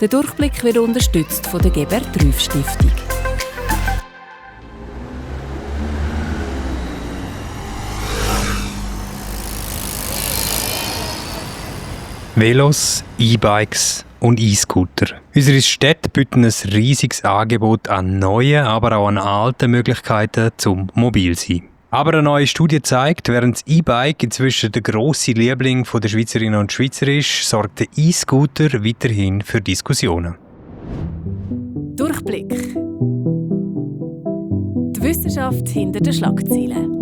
Der Durchblick wird unterstützt von der Gebert Rüff Stiftung. Velos, E-Bikes und E-Scooter. Unsere Städte bieten ein riesiges Angebot an neuen, aber auch an alten Möglichkeiten zum Mobilsein. Aber eine neue Studie zeigt, während das E-Bike inzwischen der grosse Liebling der Schweizerinnen und Schweizer ist, sorgt der E-Scooter weiterhin für Diskussionen. Durchblick. Die Wissenschaft hinter den Schlagzeilen.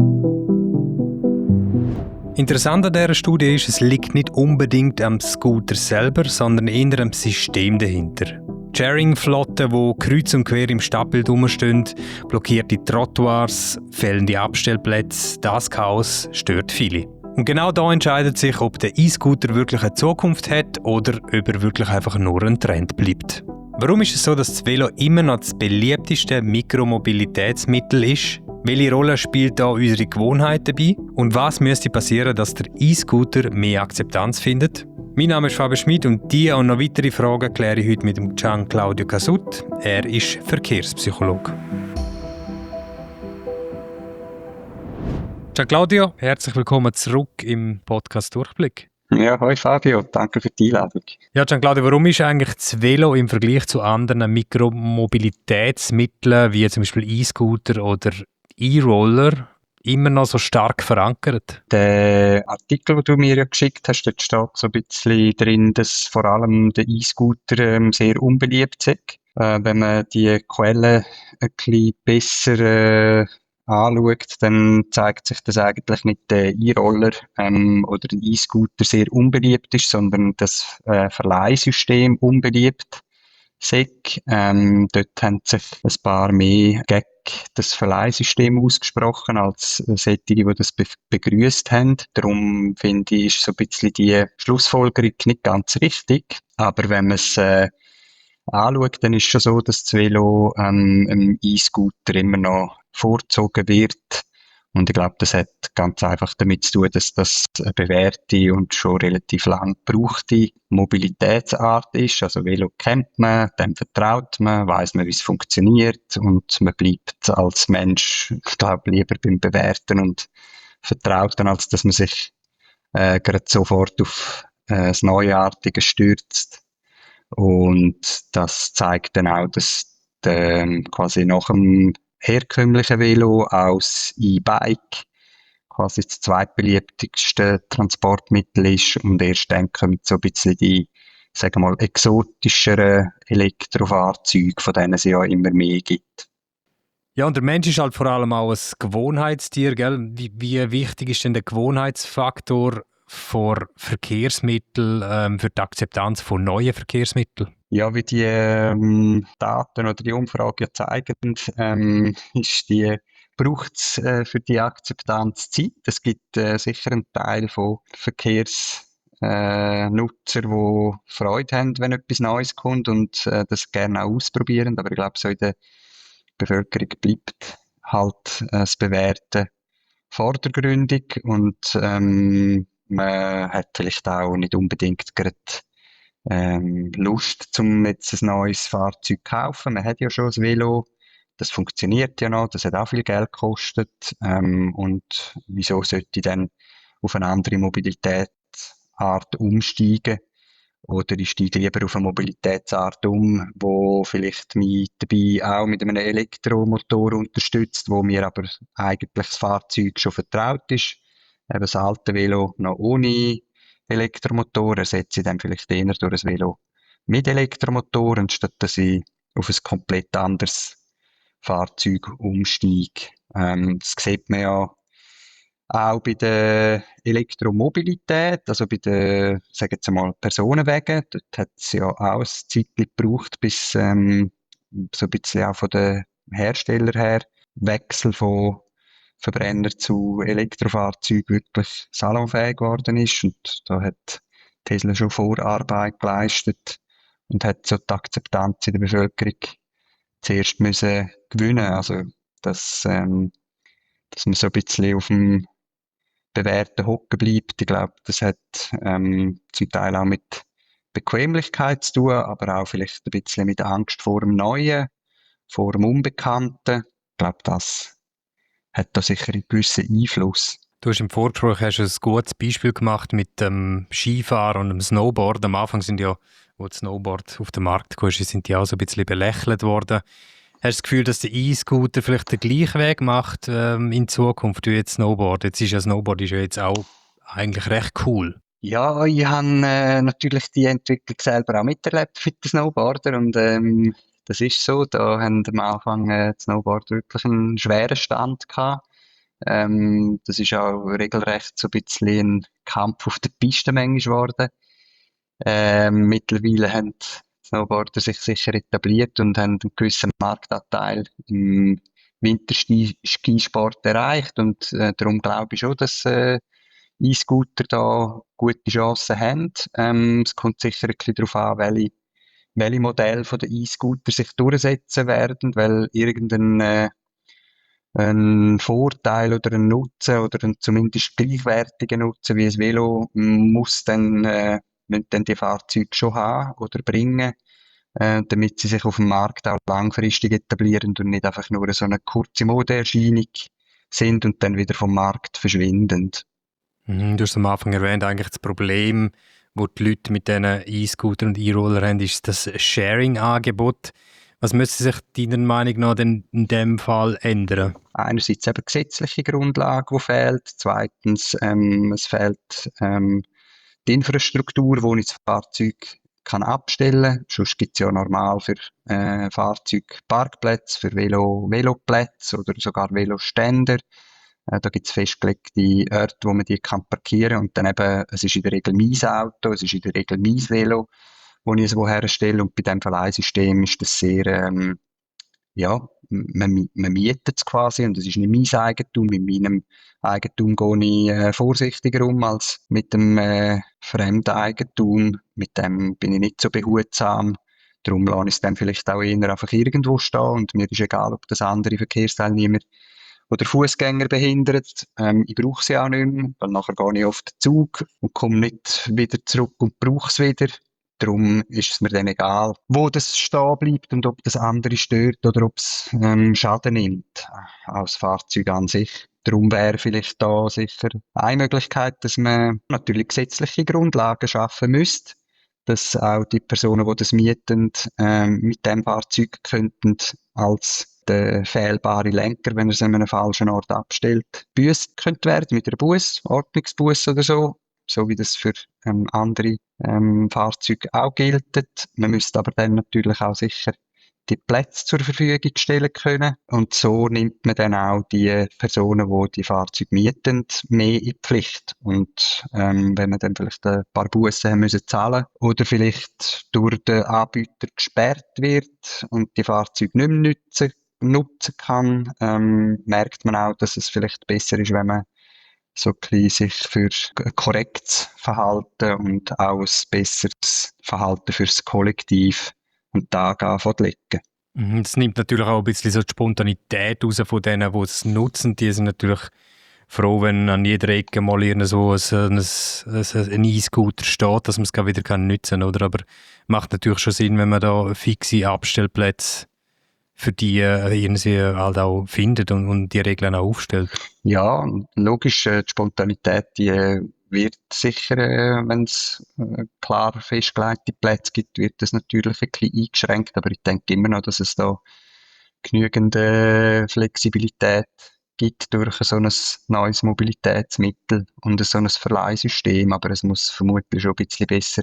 Interessant an dieser Studie ist, es liegt nicht unbedingt am Scooter selber, sondern eher am System dahinter. Sharing-Flotten, die kreuz und quer im Stadtbild rumstehen, blockierte Trottoirs, fehlende Abstellplätze, das Chaos stört viele. Und genau da entscheidet sich, ob der E-Scooter wirklich eine Zukunft hat oder ob er wirklich einfach nur ein Trend bleibt. Warum ist es so, dass das Velo immer noch das beliebteste Mikromobilitätsmittel ist? Welche Rolle spielt da unsere Gewohnheit dabei? Und was müsste passieren, dass der E-Scooter mehr Akzeptanz findet? Mein Name ist Fabian Schmid und diese und noch weitere Fragen kläre ich heute mit dem Gian Claudio Casut. Er ist Verkehrspsychologe. Gian Claudio, herzlich willkommen zurück im Podcast Durchblick. Ja, hoi Fabio, danke für die Einladung. Ja, Gian Claudio, warum ist eigentlich das Velo im Vergleich zu anderen Mikromobilitätsmitteln wie zum Beispiel E-Scooter oder E-Roller immer noch so stark verankert? Der Artikel, den du mir ja geschickt hast, dort steht so ein bisschen drin, dass vor allem der E-Scooter sehr unbeliebt ist. Wenn man die Quellen ein bisschen besser anschaut, dann zeigt sich, dass eigentlich nicht der E-Roller oder der E-Scooter sehr unbeliebt ist, sondern das Verleihsystem unbeliebt ist. Dort haben sich ein paar mehr gegen das Verleihsystem ausgesprochen als solche, die das begrüßt haben. Darum finde ich, ist so ein bisschen die Schlussfolgerung nicht ganz richtig. Aber wenn man es anschaut, dann ist es schon so, dass das Velo im E-Scooter immer noch vorgezogen wird. Und ich glaube, das hat ganz einfach damit zu tun, dass das eine bewährte und schon relativ lang gebrauchte Mobilitätsart ist. Also Velo kennt man, dem vertraut man, weiss man, wie es funktioniert und man bleibt als Mensch, ich glaube, lieber beim Bewerten und Vertrauten, als dass man sich gerade sofort auf das Neuartige stürzt. Und das zeigt dann auch, dass quasi nach dem herkömmlichen Velo als E-Bike quasi das zweitbeliebteste Transportmittel ist und erst dann kommen so ein bisschen die, sagen wir mal, exotischeren Elektrofahrzeuge, von denen es ja immer mehr gibt. Ja, und der Mensch ist halt vor allem auch ein Gewohnheitstier, gell? Wie wichtig ist denn der Gewohnheitsfaktor für Verkehrsmittel, für die Akzeptanz von neuen Verkehrsmitteln? Ja, wie die Daten oder die Umfrage ja zeigen, braucht es für die Akzeptanz Zeit. Es gibt sicher einen Teil von Verkehrsnutzer, die Freude haben, wenn etwas Neues kommt und das gerne auch ausprobieren. Aber ich glaube, so in der Bevölkerung bleibt halt das Bewährte vordergründig und man hat vielleicht auch nicht unbedingt gerade Lust, zum jetzt ein neues Fahrzeug zu kaufen. Man hat ja schon ein Velo, das funktioniert ja noch, das hat auch viel Geld gekostet. Und wieso sollte ich dann auf eine andere Mobilitätsart umsteigen? Oder ich steige lieber auf eine Mobilitätsart um, wo vielleicht mich dabei auch mit einem Elektromotor unterstützt, wo mir aber eigentlich das Fahrzeug schon vertraut ist. Eben das alte Velo noch ohne Elektromotor ersetze ich dann vielleicht eher durch ein Velo mit Elektromotor, anstatt dass ich auf ein komplett anderes Fahrzeug umsteige. Das sieht man ja auch bei der Elektromobilität, also bei den, sagen wir jetzt mal, Personenwagen. Dort hat es ja auch ein Zeitchen gebraucht, bis so ein bisschen auch von den Herstellern her Wechsel von Verbrenner zu Elektrofahrzeugen wirklich salonfähig geworden ist. Und da hat Tesla schon Vorarbeit geleistet und hat so die Akzeptanz in der Bevölkerung zuerst müssen gewinnen. Also, dass man so ein bisschen auf dem bewährten Hocken bleibt. Ich glaube, das hat zum Teil auch mit Bequemlichkeit zu tun, aber auch vielleicht ein bisschen mit Angst vor dem Neuen, vor dem Unbekannten. Ich glaube, das hat da sicher einen gewissen Einfluss. Du hast im Vorgespräch ein gutes Beispiel gemacht mit dem Skifahren und dem Snowboard. Am Anfang sind ja, wo das Snowboard auf den Markt kam, sind die auch so ein bisschen belächelt worden. Hast du das Gefühl, dass der E-Scooter vielleicht den gleichen Weg macht in Zukunft wie jetzt Snowboard? Jetzt ist ja Snowboard ist ja jetzt auch eigentlich recht cool. Ja, ich habe natürlich die Entwicklung selber auch miterlebt für die Snowboarder und das ist so, da haben am Anfang die Snowboarder wirklich einen schweren Stand gehabt. Das ist auch regelrecht so ein bisschen ein Kampf auf der Piste manchmal geworden. Mittlerweile haben die Snowboarder sich sicher etabliert und haben einen gewissen Marktanteil im Winterskisport erreicht und darum glaube ich schon, dass E-Scooter da gute Chancen haben. Es kommt sicher ein bisschen darauf an, welche Modelle von den E-Scooter sich durchsetzen werden, weil irgendein ein Vorteil oder ein Nutzen oder ein zumindest gleichwertigen Nutzen wie ein Velo müssen dann die Fahrzeuge schon haben oder bringen, damit sie sich auf dem Markt auch langfristig etablieren und nicht einfach nur so eine kurze Modeerscheinung sind und dann wieder vom Markt verschwinden. Du hast am Anfang erwähnt, eigentlich das Problem, wo die Leute mit diesen E-Scootern und E-Roller haben, ist das Sharing-Angebot. Was müsste sich deiner Meinung nach denn in dem Fall ändern? Einerseits eben gesetzliche Grundlage, die fehlt. Zweitens, es fehlt die Infrastruktur, wo ich das Fahrzeug kann abstellen kann. Sonst gibt es ja normal für Fahrzeuge Parkplätze, für Veloplätze oder sogar Veloständer. Da gibt es festgelegte Orte, wo man die kann parkieren kann. Und dann eben, es ist in der Regel mein Auto, es ist in der Regel mein Velo, wo ich es woher stelle. Und bei dem Verleihsystem ist das sehr, ja, man mietet es quasi und es ist nicht mein Eigentum. Mit meinem Eigentum gehe ich vorsichtiger um als mit dem fremden Eigentum. Mit dem bin ich nicht so behutsam. Darum lasse ich es dann vielleicht auch eher einfach irgendwo stehen und mir ist egal, ob das andere Verkehrsteilnehmer oder Fußgänger behindert. Ich brauche sie auch nicht mehr, weil nachher gehe ich auf den Zug und komme nicht wieder zurück und brauche es wieder. Darum ist es mir dann egal, wo das stehen bleibt und ob das andere stört oder ob es Schaden nimmt als Fahrzeug an sich. Darum wäre vielleicht da sicher eine Möglichkeit, dass man natürlich gesetzliche Grundlagen schaffen müsste, dass auch die Personen, die das mieten, mit dem Fahrzeug könnten als der fehlbare Lenker, wenn er es an einem falschen Ort abstellt, büßt könnte werden mit einer Buß, Ordnungsbuß oder so wie das für andere Fahrzeuge auch gilt. Man müsste aber dann natürlich auch sicher die Plätze zur Verfügung stellen können und so nimmt man dann auch die Personen, die die Fahrzeuge mieten, mehr in die Pflicht. Und wenn man dann vielleicht ein paar Bussen haben müssen zahlen oder vielleicht durch den Anbieter gesperrt wird und die Fahrzeuge nicht mehr nutzen kann, merkt man auch, dass es vielleicht besser ist, wenn man so ein bisschen sich für ein korrektes Verhalten und auch ein besseres Verhalten fürs Kollektiv an den Tag legen. Es nimmt natürlich auch ein bisschen so die Spontanität raus von denen, die es nutzen. Die sind natürlich froh, wenn an jeder Ecke mal so ein E-Scooter steht, dass man es wieder nutzen kann. Oder? Aber macht natürlich schon Sinn, wenn man da fixe Abstellplätze für die irgendwie halt auch findet und die Regeln auch aufstellt. Ja, logisch, die Spontanität, die wird sicher, wenn es klar festgelegte Plätze gibt, wird das natürlich ein bisschen eingeschränkt, aber ich denke immer noch, dass es da genügend Flexibilität gibt durch so ein neues Mobilitätsmittel und so ein Verleihsystem, aber es muss vermutlich schon ein bisschen besser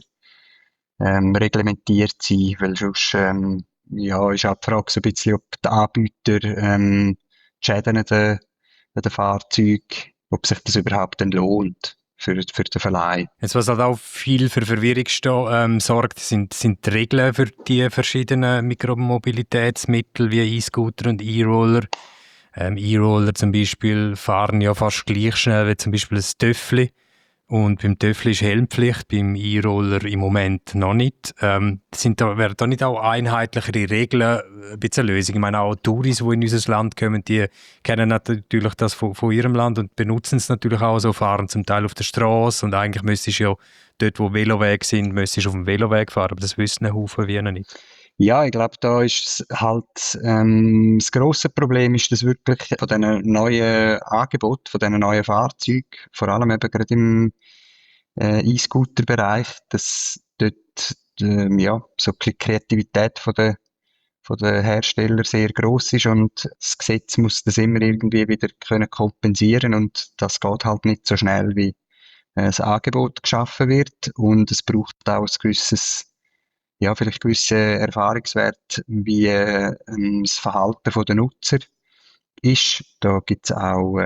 reglementiert sein, weil sonst ja, ist auch die Frage so ein bisschen, ob die Anbieter die Schäden an den Fahrzeugen, ob sich das überhaupt dann lohnt für den Verleih. Jetzt, was halt auch viel für Verwirrung sorgt, sind die Regeln für die verschiedenen Mikromobilitätsmittel wie E-Scooter und E-Roller. E-Roller zum Beispiel fahren ja fast gleich schnell wie zum Beispiel ein Töffli. Und beim Töffel ist Helmpflicht, beim E-Roller im Moment noch nicht. Wären da nicht auch einheitlichere Regeln ein bisschen eine Lösung? Ich meine, auch Touris, die in unser Land kommen, die kennen natürlich das von ihrem Land und benutzen es natürlich auch so, fahren zum Teil auf der Straße und eigentlich müsstest du ja dort, wo Velowege sind, müsstest du auf dem Veloweg fahren, aber das wissen ein Haufen wie nicht. Ja, ich glaube, da ist halt das grosse Problem ist, dass wirklich von diesen neuen Angeboten, von diesen neuen Fahrzeugen, vor allem eben gerade im E-Scooter-Bereich, dass dort ja, so ein bisschen die Kreativität von der Hersteller sehr gross ist und das Gesetz muss das immer irgendwie wieder können kompensieren und das geht halt nicht so schnell, wie das Angebot geschaffen wird und es braucht auch ein gewisses ja, vielleicht gewisse Erfahrungswert, wie das Verhalten der Nutzer ist. Da gibt es auch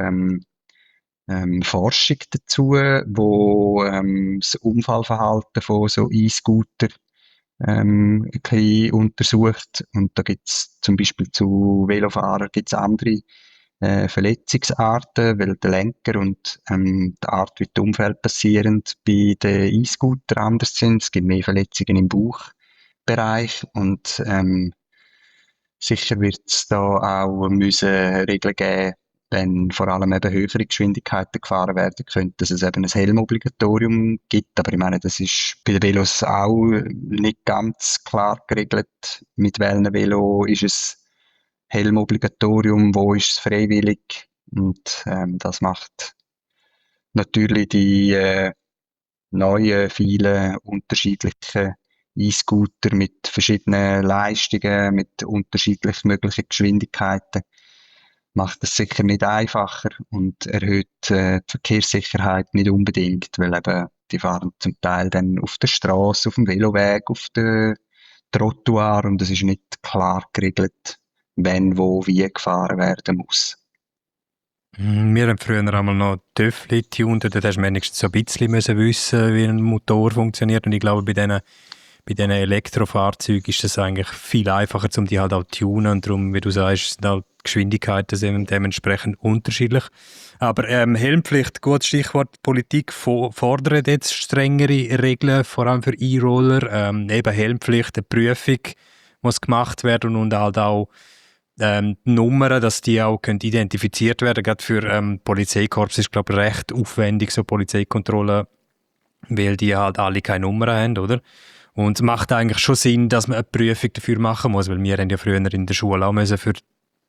Forschung dazu, wo das Unfallverhalten von so E-Scooter ein bisschen untersucht. Und da gibt es zum Beispiel zu Velofahrern gibt's andere Verletzungsarten, weil der Lenker und die Art, wie die Unfälle passieren, bei den E-Scooter anders sind. Es gibt mehr Verletzungen im Bauchbereich und sicher wird es da auch müssen Regeln geben, wenn vor allem eben höhere Geschwindigkeiten gefahren werden können, dass es eben ein Helmobligatorium gibt. Aber ich meine, das ist bei den Velos auch nicht ganz klar geregelt. Mit welchem Velo ist es Helmobligatorium, wo ist es freiwillig? Und das macht natürlich die neuen, vielen unterschiedlichen E-Scooter mit verschiedenen Leistungen, mit unterschiedlich möglichen Geschwindigkeiten, macht es sicher nicht einfacher und erhöht die Verkehrssicherheit nicht unbedingt, weil eben die fahren zum Teil dann auf der Straße, auf dem Veloweg, auf dem Trottoir und es ist nicht klar geregelt, wenn, wo, wie gefahren werden muss. Wir haben früher einmal noch Töffel getunt, dort hast du wenigstens so ein bisschen müssen wissen, wie ein Motor funktioniert und ich glaube, bei diesen Elektrofahrzeugen ist es eigentlich viel einfacher, um die halt auch zu tunen und darum, wie du sagst, sind halt die Geschwindigkeiten sind dementsprechend unterschiedlich. Aber Helmpflicht, gutes Stichwort, Politik fordert jetzt strengere Regeln, vor allem für E-Roller. Eben Helmpflicht, eine Prüfung muss gemacht werden und halt auch die Nummern, dass die auch können identifiziert werden. Gerade für Polizeikorps ist, glaube ich, recht aufwendig, so Polizeikontrollen, weil die halt alle keine Nummern haben, oder? Und es macht eigentlich schon Sinn, dass man eine Prüfung dafür machen muss, weil wir haben ja früher in der Schule auch müssen für die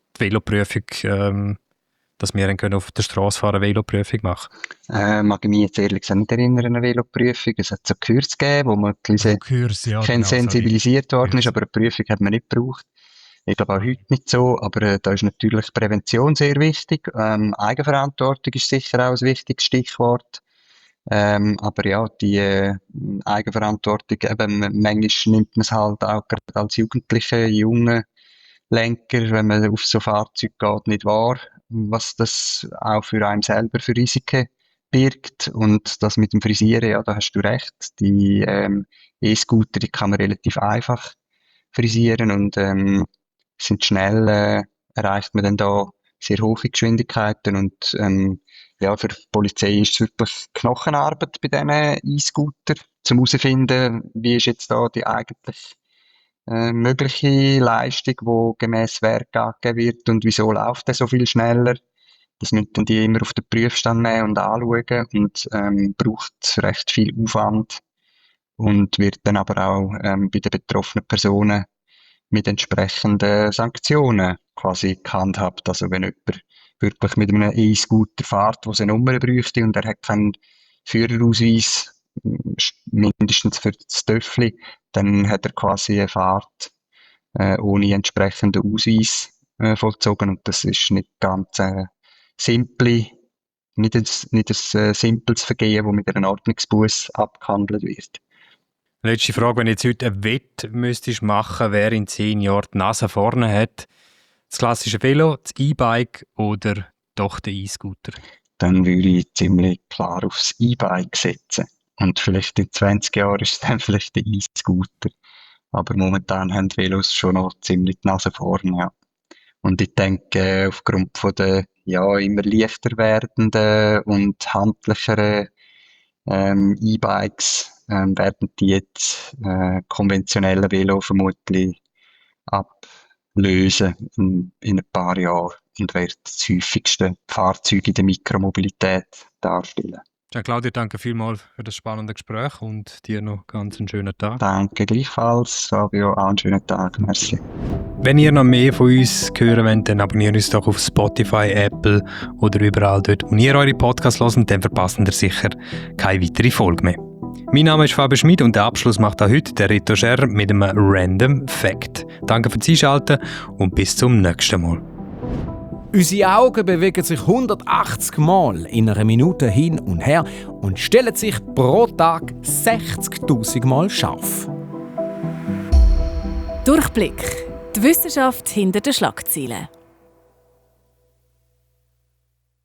Veloprüfung, dass wir dann können auf der Straße fahren, eine Veloprüfung machen. Mag ich mich jetzt ehrlich gesagt nicht erinnern an eine Veloprüfung. Es hat so Kurs gegeben, wo man ein bisschen sensibilisiert worden ist, aber eine Prüfung hat man nicht gebraucht. Ich glaube auch heute nicht so, aber da ist natürlich Prävention sehr wichtig. Eigenverantwortung ist sicher auch ein wichtiges Stichwort. Aber ja, die Eigenverantwortung, eben, manchmal nimmt man es halt auch gerade als Jugendliche, junge Lenker, wenn man auf so Fahrzeuge geht, nicht wahr, was das auch für einen selber für Risiken birgt. Und das mit dem Frisieren, ja, da hast du recht. Die E-Scooter, die kann man relativ einfach frisieren und sind schnell, erreicht man dann da sehr hohe Geschwindigkeiten und ja, für die Polizei ist es wirklich Knochenarbeit bei diesen E-Scooter, zum herauszufinden, wie ist jetzt da die eigentlich mögliche Leistung, die gemäss Werk angegeben wird und wieso läuft der so viel schneller. Das müssen dann die immer auf den Prüfstand nehmen und anschauen und braucht recht viel Aufwand und wird dann aber auch bei den betroffenen Personen mit entsprechenden Sanktionen quasi gehandhabt. Also wenn jemand wirklich mit einem E-Scooter fährt, der eine Nummer bräuchte und er hat keinen Führerausweis, mindestens für das Töffli, dann hat er quasi eine Fahrt ohne entsprechenden Ausweis vollzogen und das ist nicht ganz simple, nicht ein simples Vergehen, das mit einem Ordnungsbuß abgehandelt wird. Letzte Frage, wenn jetzt heute ein Wett müsstest machen, wer in 10 Jahren die Nase vorne hat, das klassische Velo, das E-Bike oder doch der E-Scooter? Dann würde ich ziemlich klar aufs E-Bike setzen. Und vielleicht in 20 Jahren ist es dann vielleicht der E-Scooter. Aber momentan haben die Velos schon noch ziemlich die Nase vorne, ja. Und ich denke, aufgrund von der, ja, immer leichter werdenden und handlicheren E-Bikes werden die jetzt konventionelle Velo vermutlich ablösen in ein paar Jahren und werden das häufigste Fahrzeug in der Mikromobilität darstellen. Claudio, danke vielmals für das spannende Gespräch und dir noch ganz einen schönen Tag. Danke gleichfalls, Fabio, auch einen schönen Tag, merci. Wenn ihr noch mehr von uns hören wollt, dann abonniert uns doch auf Spotify, Apple oder überall dort, wo ihr eure Podcasts hört, dann verpasst ihr sicher keine weitere Folge mehr. Mein Name ist Fabio Schmid und den Abschluss macht auch heute der Reto Scher mit einem Random Fact. Danke fürs Einschalten und bis zum nächsten Mal. Unsere Augen bewegen sich 180 Mal in einer Minute hin und her und stellen sich pro Tag 60.000 Mal scharf. Durchblick. Die Wissenschaft hinter den Schlagzeilen.